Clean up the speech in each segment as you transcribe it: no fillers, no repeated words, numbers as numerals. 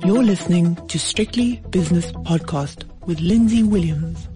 You're listening to Strictly Business Podcast with Lindsay Williams.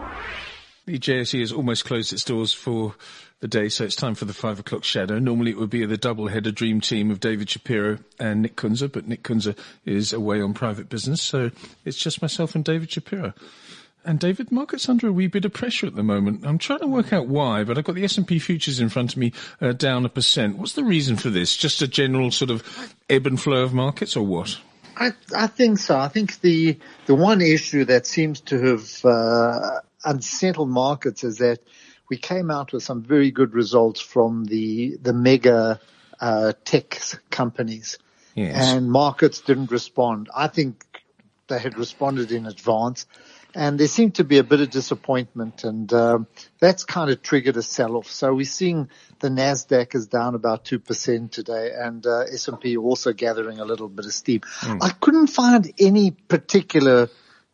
The JSE has almost closed its doors for the day, so it's time for the 5 o'clock shadow. Normally it would be the double-header dream team of David Shapiro and Nick Kunze, but Nick Kunze is away on private business, so it's just myself and David Shapiro. And David, market's under a wee bit of pressure at the moment. I'm trying to work out why, but I've got the S&P futures in front of me down 1%. What's the reason for this? Just a general sort of ebb and flow of markets, or what? I think so. I think the one issue that seems to have unsettled markets is that we came out with some very good results from the mega tech companies. Yes. And markets didn't respond. I think they had responded in advance. And there seemed to be a bit of disappointment, and that's kind of triggered a sell-off. So we're seeing the Nasdaq is down about 2% today, and S&P also gathering a little bit of steam. I couldn't find any particular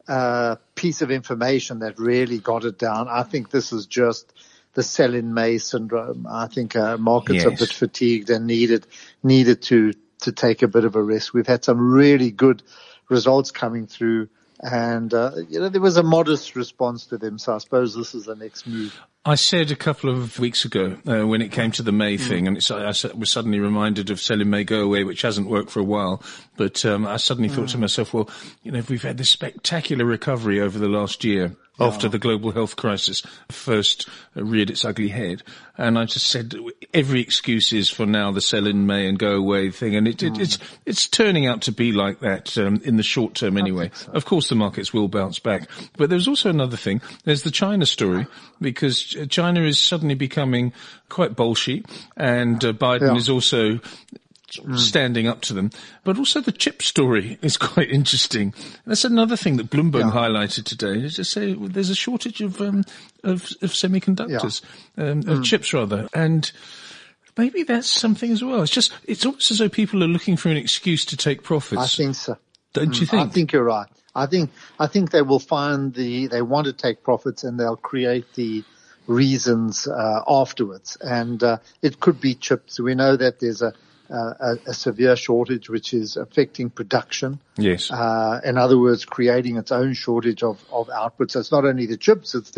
piece of information that really got it down. I think this is just the sell-in-May syndrome. I think markets are a bit fatigued and needed to take a bit of a rest. We've had some really good results coming through. And, there was a modest response to them. So I suppose this is the next move. I said a couple of weeks ago, when it came to the May thing, and I was suddenly reminded of Sell in May, Go Away, which hasn't worked for a while. But, I suddenly thought to myself, well, if we've had this spectacular recovery over the last year, after the global health crisis first reared its ugly head. And I just said every excuse is for now the sell in May and go away thing. And it's turning out to be like that, in the short term anyway. So. Of course the markets will bounce back. But there's also another thing. There's the China story, because China is suddenly becoming quite bolshy, and Biden is also standing up to them. But also the chip story is quite interesting. That's another thing that Bloomberg highlighted today. Is to say there's a shortage of semiconductors, of chips rather. And maybe that's something as well. It's almost as though people are looking for an excuse to take profits. I think so. Don't you think? I think you're right. I think they will find they want to take profits, and they'll create the reasons afterwards. And it could be chips. We know that there's a severe shortage which is affecting production. Yes. In other words, creating its own shortage of output. So it's not only the chips, it's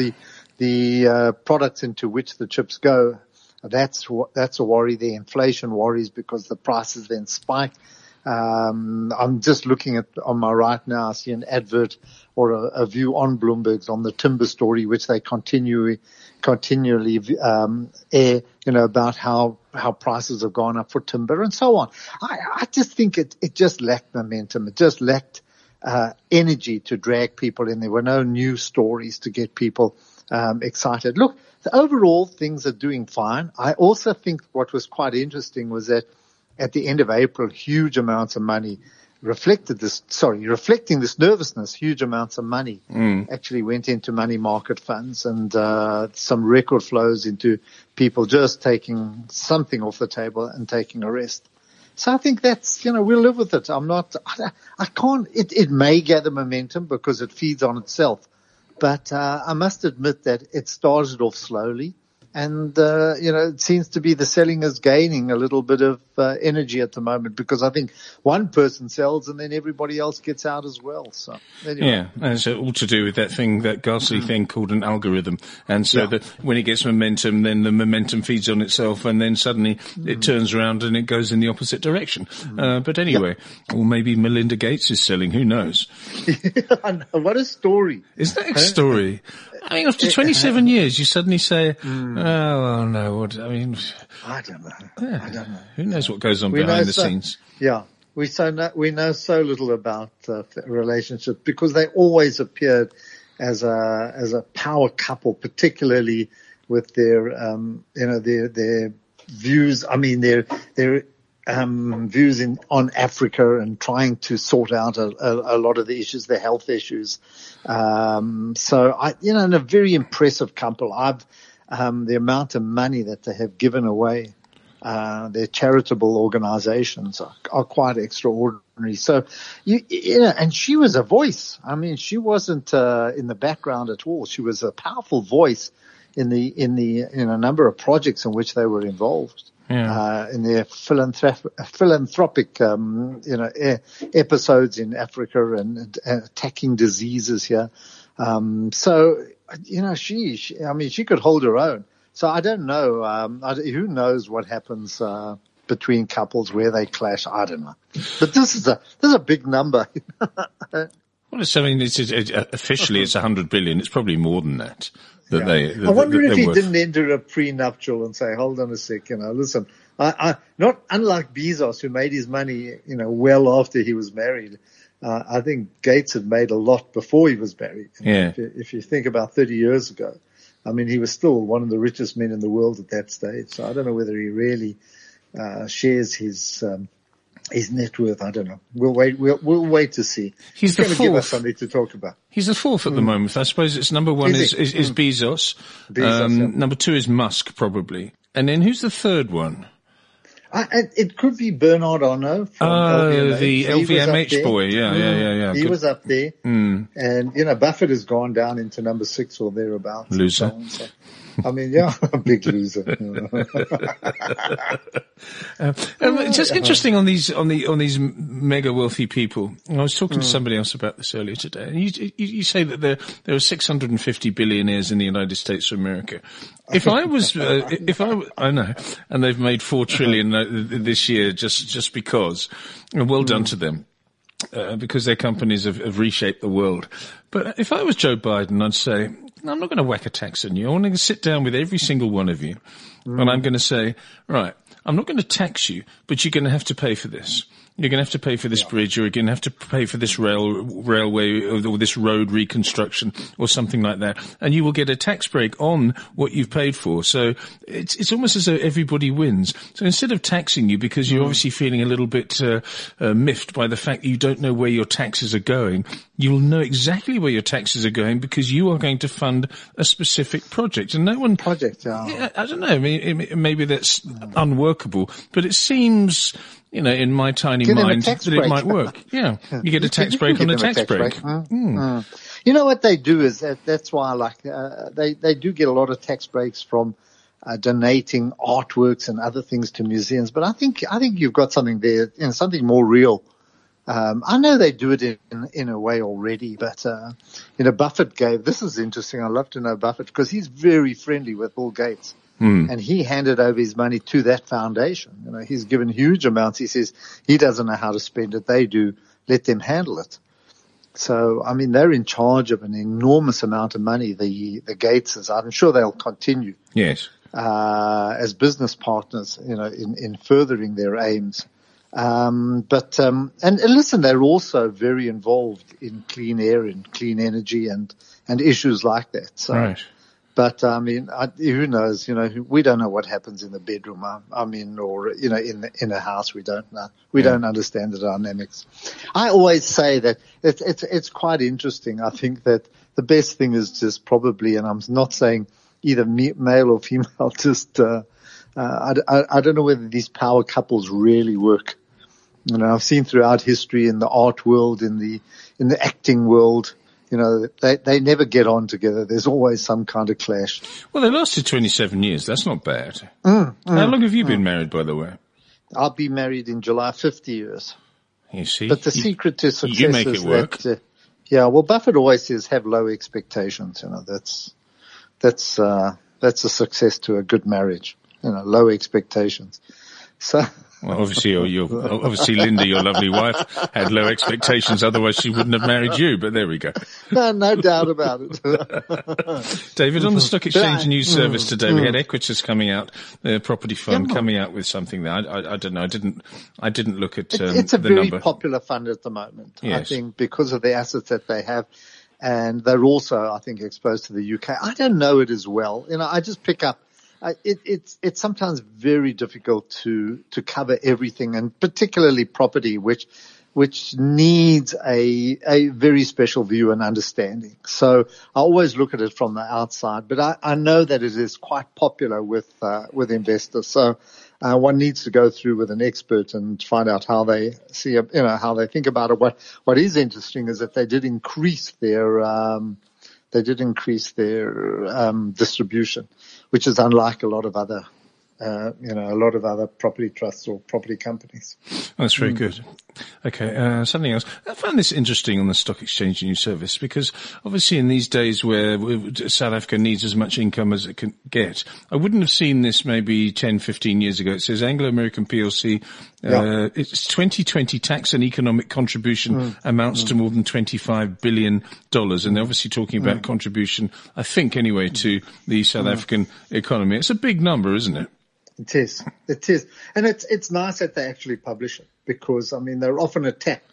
the products into which the chips go. That's a worry. The inflation worries because the prices then spike. I'm just looking on my right now. I see an advert or a view on Bloomberg's on the timber story, which they continually air, about how prices have gone up for timber and so on. I just think it just lacked momentum. It just lacked energy to drag people in. There were no new stories to get people excited. Look, overall things are doing fine. I also think what was quite interesting was that at the end of April, huge amounts of money reflecting this nervousness, huge amounts of money actually went into money market funds, and some record flows into people just taking something off the table and taking a rest. So I think that's, we'll live with it. It may gather momentum because it feeds on itself, but I must admit that it started off slowly. And, it seems to be the selling is gaining a little bit of energy at the moment, because I think one person sells and then everybody else gets out as well. So anyway. Yeah, and it's all to do with that ghastly thing called an algorithm. And so that when it gets momentum, then the momentum feeds on itself, and then suddenly it turns around and it goes in the opposite direction. But anyway, or maybe Melinda Gates is selling, who knows? What a story. Isn't that a story? I mean, after 27 years, you suddenly say, oh, no, I don't know. Yeah. I don't know. Who knows what goes on behind the scenes? Yeah. We know so little about relationships, because they always appeared as a power couple, particularly with their, their views. I mean, their views on Africa and trying to sort out a lot of the issues, the health issues. So and a very impressive couple. The amount of money that they have given away, their charitable organizations are quite extraordinary. So, and she was a voice. I mean, she wasn't, in the background at all. She was a powerful voice in a number of projects in which they were involved. in their philanthropic, episodes in Africa and attacking diseases here. So, she could hold her own. So I don't know. Who knows what happens between couples where they clash? I don't know. But this is a big number. Well, officially it's 100 billion. It's probably more than that. I wonder if he didn't enter a prenuptial and say, hold on a sec, listen, I not unlike Bezos, who made his money, well after he was married. I think Gates had made a lot before he was married. Yeah. If you think about 30 years ago, he was still one of the richest men in the world at that stage. So I don't know whether he really shares his net worth. I don't know. We'll wait to see. He's going to give us something to talk about. He's the fourth at the moment. I suppose it's number one is Bezos. Number two is Musk, probably. And then who's the third one? It could be Bernard Arnault from LVMH. The LVMH boy. Yeah. He was up there. And, Buffett has gone down into number 6 or thereabouts. Loser. So, a big loser. Just interesting on these mega wealthy people. I was talking to somebody else about this earlier today. And you say that there are 650 billionaires in the United States of America. If I was, I know, and they've made 4 trillion this year just because. And well done to them. Because their companies have reshaped the world. But if I was Joe Biden, I'd say, I'm not going to whack a tax on you. I want to sit down with every single one of you. And I'm going to say, right, I'm not going to tax you, but you're going to have to pay for this. You're going to have to pay for this bridge, or you're going to have to pay for this railway or this road reconstruction or something like that. And you will get a tax break on what you've paid for. So it's almost as though everybody wins. So instead of taxing you because you're obviously feeling a little bit miffed by the fact that you don't know where your taxes are going, you'll know exactly where your taxes are going because you are going to fund a specific project. And no one... Project, yeah. I don't know. Maybe that's unworkable, but it seems... in my tiny mind, that it might work. Yeah. You get a tax break on a tax break. You know what they do is that's why they do get a lot of tax breaks from donating artworks and other things to museums. But I think you've got something there, something more real. I know they do it in a way already, but, Buffett this is interesting. I'd love to know Buffett because he's very friendly with Bill Gates. And he handed over his money to that foundation. He's given huge amounts. He says he doesn't know how to spend it. They do. Let them handle it. So, they're in charge of an enormous amount of money, the Gateses. I'm sure they'll continue. Yes. As business partners, in furthering their aims. And listen, they're also very involved in clean air and clean energy and issues like that. So. Right. But, who knows, we don't know what happens in the bedroom, or, in a house. We don't know. We don't understand the dynamics. I always say that it's quite interesting. I think that the best thing is just probably, and I'm not saying either male or female, just, I don't know whether these power couples really work. I've seen throughout history in the art world, in the acting world, they never get on together. There's always some kind of clash. Well, they lasted 27 years. That's not bad. How long have you been married, by the way? I'll be married in July, 50 years. You see? But the secret to success you make it work. Well, Buffett always says have low expectations. That's a success to a good marriage. Low expectations. So. Well, obviously, obviously, Linda, your lovely wife, had low expectations. Otherwise, she wouldn't have married you. But there we go. No doubt about it. David, on the Stock Exchange News Service today, we had Equitas coming out, their property fund coming out with something there. I don't know. I didn't look at it's a the very number. Popular fund at the moment. Yes. I think because of the assets that they have, and they're also, I think, exposed to the UK. I don't know it as well. I just pick up. It's sometimes very difficult to cover everything, and particularly property, which needs a very special view and understanding. So I always look at it from the outside, but I know that it is quite popular with investors. So one needs to go through with an expert and find out how they see, how they think about it. What is interesting is that they did increase their distribution, which is unlike a lot of other a lot of other property trusts or property companies. That's very good. Okay, something else. I found this interesting on the Stock Exchange News Service because obviously in these days where South Africa needs as much income as it can get, I wouldn't have seen this maybe 10, 15 years ago. It says Anglo American PLC, its 2020 tax and economic contribution amounts to more than $25 billion. And they're obviously talking about contribution, I think anyway, to the South African economy. It's a big number, isn't it? It is. And it's nice that they actually publish it because, I mean, they're often attacked,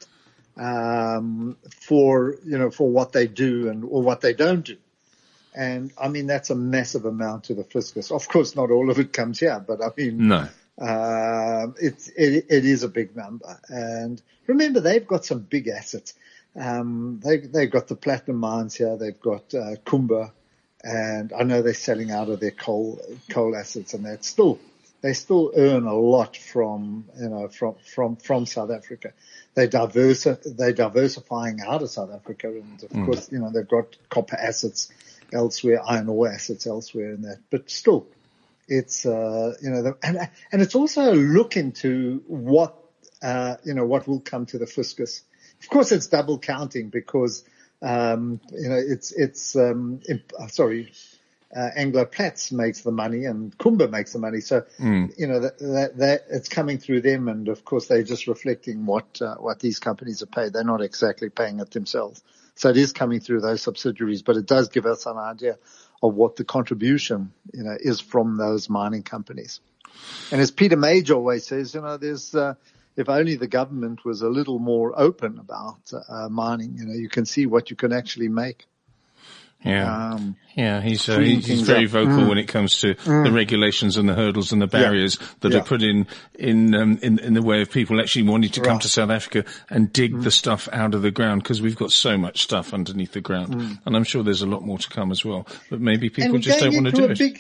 for what they do or what they don't do. And I mean, that's a massive amount to the fiscus. Of course, not all of it comes here, but I mean, no. It is a big number. And remember, they've got some big assets. They've got the platinum mines here. They've got, Kumba. And I know they're selling out of their coal assets, and they still earn a lot from South Africa. They're diversifying out of South Africa, and of course, they've got copper assets elsewhere, iron ore assets elsewhere, and that. But still, it's and it's also a look into what will come to the fiscus. Of course, it's double counting because. Anglo Platts makes the money and Kumba makes the money. So, that it's coming through them. And of course, they're just reflecting what these companies are paid. They're not exactly paying it themselves. So it is coming through those subsidiaries, but it does give us an idea of what the contribution, is from those mining companies. And as Peter Mage always says, there's, if only the government was a little more open about mining, you can see what you can actually make. Yeah, he's very vocal when it comes to the regulations and the hurdles and the barriers that are put in the way of people actually wanting to come to South Africa and dig the stuff out of the ground, because we've got so much stuff underneath the ground, and I'm sure there's a lot more to come as well. But maybe people just don't want to do it.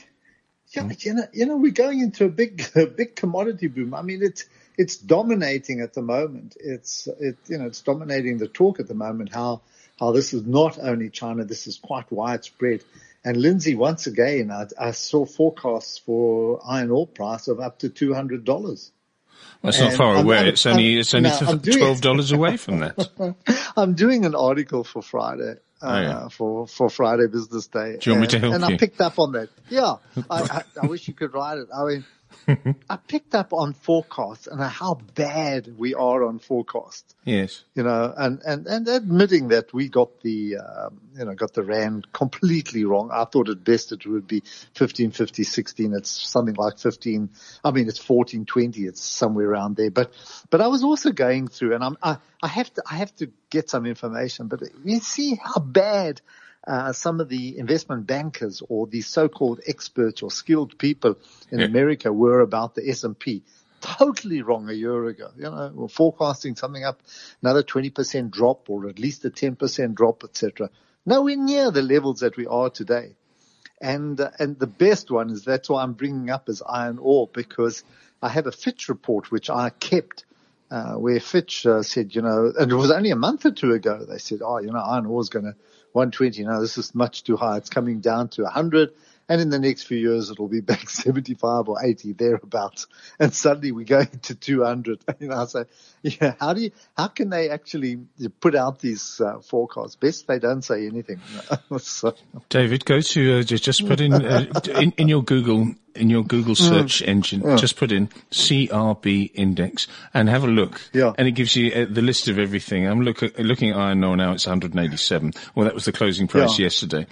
We're going into a big commodity boom. I mean, it's dominating at the moment. It's dominating the talk at the moment. How this is not only China, this is quite widespread. And Lindsay, once again, I saw forecasts for iron ore price of up to $200. Well, it's not far away. It's only $12 away from that. I'm doing an article for Friday. For Friday Business Day. Do you want me to help you? And I picked up on that. Yeah. I wish you could write it. I mean, I picked up on forecasts and how bad we are on forecasts. Yes. And admitting that we got the rand completely wrong. I thought at best it would be 15.50, 16. It's something like 15. I mean, it's 14.20. It's somewhere around there. But I was also going through, and I have to get some information, but you see how bad some of the investment bankers or the so-called experts or skilled people in America were about the S&P. Totally wrong a year ago. We're forecasting something up, another 20% drop or at least a 10% drop, etc. Nowhere near the levels that we are today. And the best one is, that's why I'm bringing up, is iron ore, because I had a Fitch report which I kept, where Fitch said, and it was only a month or two ago, they said, iron ore is going to 120. No, this is much too high. It's coming down to 100. And in the next few years, it'll be back 75 or 80, thereabouts. And suddenly we go into 200. So, how can they actually put out these forecasts? Best they don't say anything. So. David, go to, just put in your Google search engine, just put in CRB index and have a look. Yeah. And it gives you the list of everything. I'm looking at iron ore now. It's 187. Well, that was the closing price yesterday.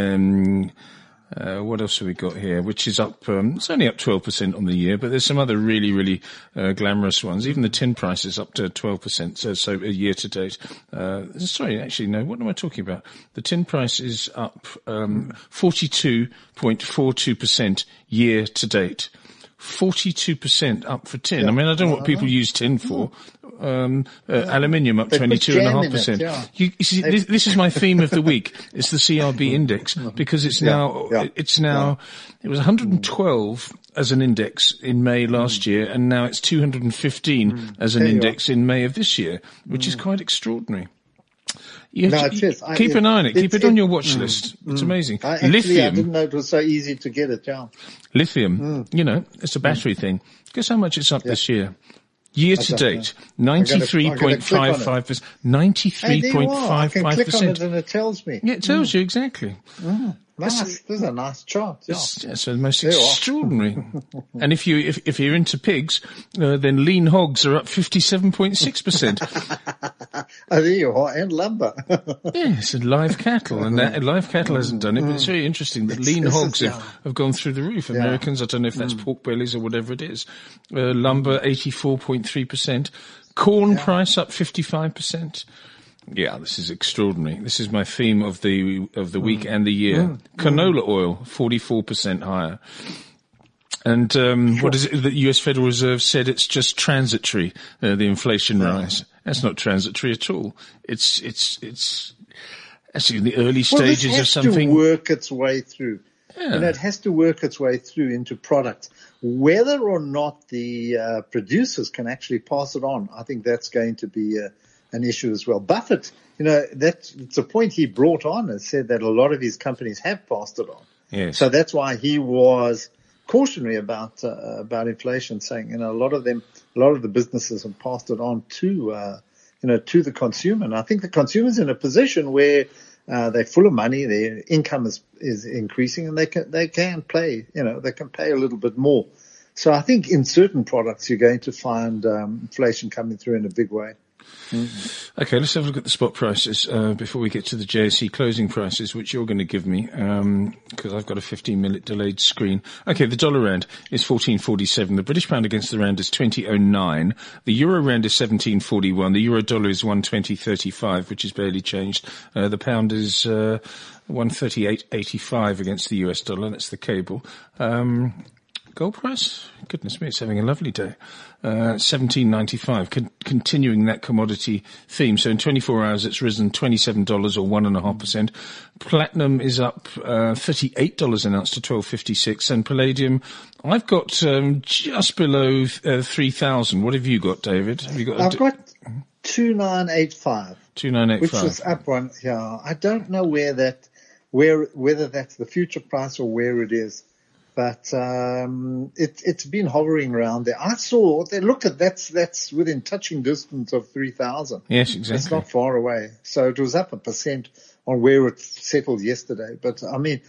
What else have we got here? Which is up, it's only up 12% on the year, but there's some other really, really, glamorous ones. Even the tin price is up to 12%, so a year to date. Sorry, actually, no, what am I talking about? The tin price is up, 42.42% year to date. 42% up for tin. I mean, I don't know what people use tin for. Aluminium up 22.5%. You see, this is my theme of the week. It's the CRB index, because it was 112 as an index in May last year, and now it's 215 as an index in May of this year, which is quite extraordinary. It is. Keep an eye on it. Keep it on your watch list. It's amazing. Lithium. I didn't know it was so easy to get it, yeah. Lithium, it's a battery thing. Guess how much it's up this year? Year to date, 93.55%. 93.55%. I can click on it and it tells me. Yeah, it tells you exactly. Nice. This is a nice chart. Yeah. It's the most extraordinary. And if you're into pigs, then lean hogs are up 57.6%. Oh, there you are, and lumber. Yes, and live cattle, and live cattle hasn't done it, but it's very interesting that lean hogs have gone through the roof. Americans, I don't know if that's pork bellies or whatever it is. Lumber 84.3%. Corn price up 55%. Yeah, this is extraordinary. This is my theme of the week and the year. Canola oil, 44% higher. And what is it that the US Federal Reserve said it's just transitory, the inflation rise. That's not transitory at all. It's actually in the early stages of something. It has to work its way through. Yeah. And it has to work its way through into products. Whether or not the producers can actually pass it on, I think that's going to be an issue as well. Buffett, it's a point he brought on and said that a lot of his companies have passed it on. Yes. So that's why he was cautionary about inflation, saying, a lot of the businesses have passed it on to the consumer. And I think the consumer's in a position where they're full of money, their income is increasing, and they can pay a little bit more. So I think in certain products you're going to find inflation coming through in a big way. Mm-hmm. Okay, let's have a look at the spot prices before we get to the JSE closing prices, which you're going to give me because I've got a 15-minute delayed screen. Okay, the dollar rand is 14.47. The British pound against the rand is 20.09. The euro rand is 17.41. The euro dollar is 120.35, which is barely changed. The pound is 138.85 against the US dollar. That's the cable. Gold price? Goodness me, it's having a lovely day. 17.95, continuing that commodity theme. So in 24 hours, it's risen $27 or 1.5%. Platinum is up $38 an ounce to $12.56. And palladium, I've got just below 3,000. What have you got, David? Have you got? I've got 2,985. 2,985, which was up one. Yeah, I don't know whether that's the future price or where it is. But it's been hovering around there. I saw that's within touching distance of 3,000. Yes, exactly. It's not far away. So it was up 1% on where it settled yesterday. But I mean,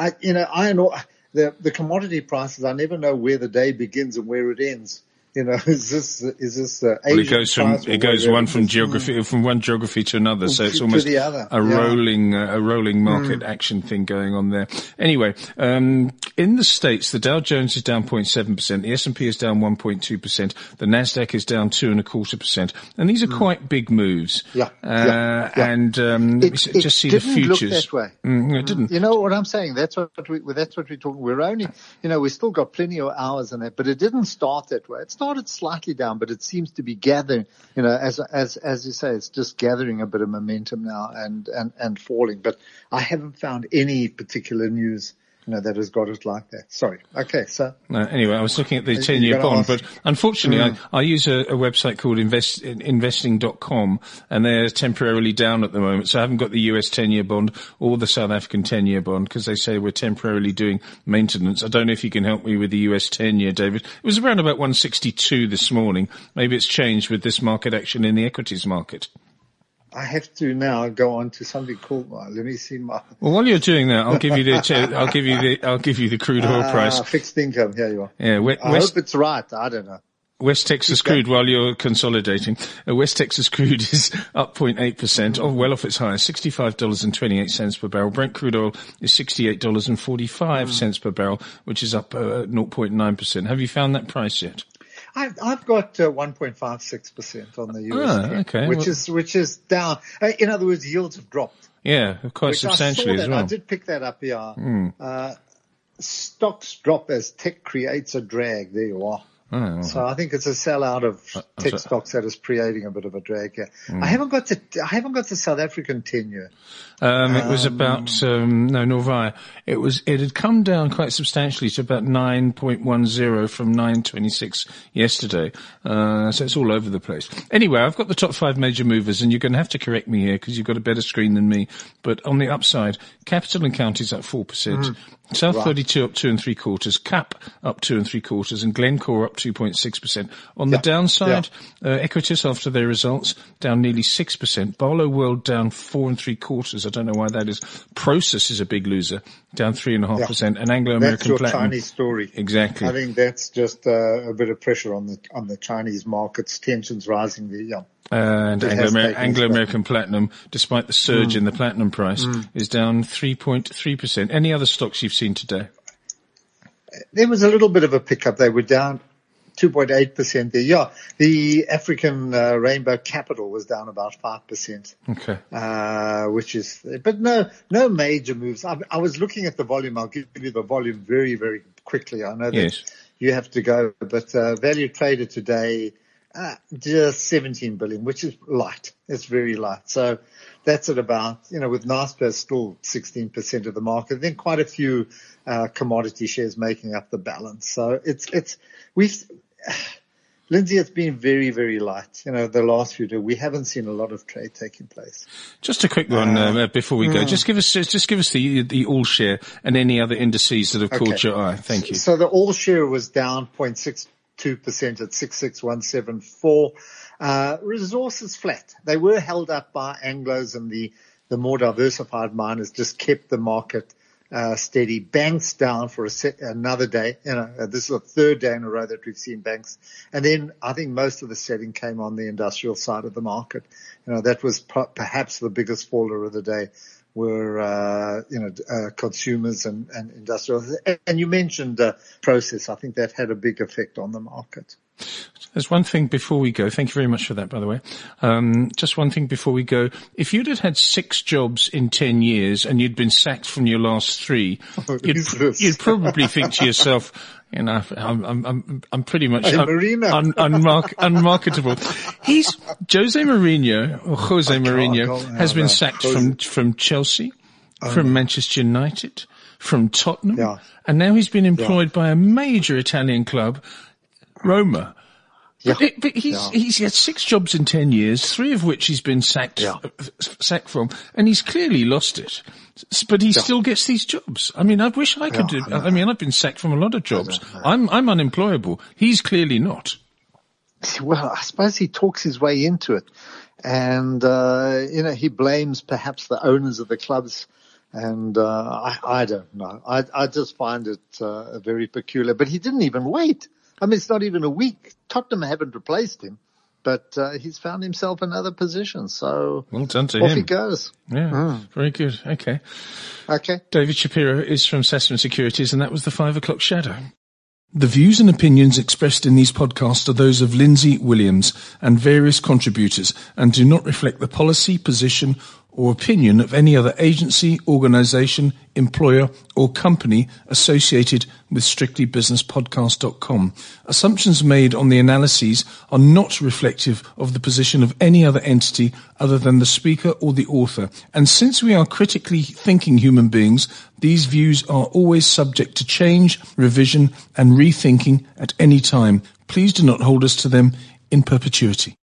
the commodity prices, I never know where the day begins and where it ends. Is this it goes from one geography to another, so it's almost a rolling market action thing going on there. Anyway, in the States, the Dow Jones is down 0.7%, the S&P is down 1.2%, the Nasdaq is down 2.25%, and these are quite big moves. And just see the futures. Look that way. It didn't. You know what I'm saying? That's what we're talking. We're only, we still got plenty of hours in that, but it didn't start that way. It started slightly down, but it seems to be gathering, as you say, it's just gathering a bit of momentum now and falling. But I haven't found any particular news, that has got it like that. Sorry. Okay, so. Anyway, I was looking at the 10-year bond, but unfortunately I use a website called investing.com, and they're temporarily down at the moment. So I haven't got the US 10-year bond or the South African 10-year bond because they say we're temporarily doing maintenance. I don't know if you can help me with the US 10-year, David. It was around about 162 this morning. Maybe it's changed with this market action in the equities market. I have to now go on to something called. Let me see my. Well, while you're doing that, I'll give you the crude oil price. Fixed income. Here you are. Yeah, I hope it's right. I don't know. West Texas crude, while you're consolidating, West Texas crude is up 0.8%, well off its high, $65.28 per barrel. Brent crude oil is $68.45 per barrel, which is up 0.9%. Have you found that price yet? I've got 1.56% on the US, okay. which is down. In other words, yields have dropped. Yeah, quite substantially as well. I did pick that up. Stocks drop as tech creates a drag. There you are. Oh. So I think it's a sellout of tech stocks that is creating a bit of a drag here. I haven't got the South African 10-year. It was about Norvaya. It had come down quite substantially to about 9.10 from 9.26 yesterday. So it's all over the place. Anyway, I've got the top 5 major movers, and you're going to have to correct me here because you've got a better screen than me. But on the upside, Capital and Counties up 4%. South 32 up 2 3/4, CAP up 2 3/4, and Glencore up 2.6%. On the downside, Equites after their results down nearly 6%. Barlow World down 4 3/4. I don't know why that is. Prosus is a big loser, down 3.5%, and Anglo American Platinum. That's your Chinese story. Exactly. I think that's just a bit of pressure on the Chinese markets, tensions rising there. And Anglo American Platinum, despite the surge in the platinum price, is down 3.3%. Any other stocks you've seen today? There was a little bit of a pickup. They were down 2.8% there. Yeah, the African Rainbow Capital was down about 5%. Okay. But no major moves. I was looking at the volume. I'll give you the volume very, very quickly. I know that you have to go, but value traded today, just 17 billion, which is light. It's very light. So that's at about, with Naspers still 16% of the market, then quite a few commodity shares making up the balance. So Lindsay, it's been very, very light. The last few days, we haven't seen a lot of trade taking place. Just a quick one before we go. Just give us the all share and any other indices that have caught your eye. Thank you. So the all share was down 0.62% at 66,174. Resources flat. They were held up by Anglos, and the more diversified miners just kept the market steady. Banks down for another day. This is the third day in a row that we've seen banks. And then I think most of the selling came on the industrial side of the market. That was perhaps the biggest faller of the day were, consumers and industrial. And you mentioned Prosus. I think that had a big effect on the market. There's one thing before we go. Thank you very much for that, by the way. Just one thing before we go. If you'd had 6 jobs in 10 years and you'd been sacked from your last 3, you'd probably think to yourself, I'm pretty much unmarketable. Jose Mourinho has been sacked from Chelsea, from Manchester United, from Tottenham, and now he's been employed by a major Italian club, Roma. But he's had 6 jobs in 10 years, 3 of which he's been sacked from, and he's clearly lost it. But he still gets these jobs. I mean, I wish I could do. I mean, I've been sacked from a lot of jobs. I'm unemployable. He's clearly not. Well, I suppose he talks his way into it, and he blames perhaps the owners of the clubs. And I don't know. I just find it very peculiar. But he didn't even wait. I mean, it's not even a week. Tottenham haven't replaced him, but he's found himself another position. So well done to him. Off he goes. Yeah, very good. Okay. David Shapiro is from Sasfin Securities, and that was the 5 o'clock shadow. The views and opinions expressed in these podcasts are those of Lindsay Williams and various contributors and do not reflect the policy, position, or opinion of any other agency, organisation, employer or company associated with strictlybusinesspodcast.com. Assumptions made on the analyses are not reflective of the position of any other entity other than the speaker or the author. And since we are critically thinking human beings, these views are always subject to change, revision and rethinking at any time. Please do not hold us to them in perpetuity.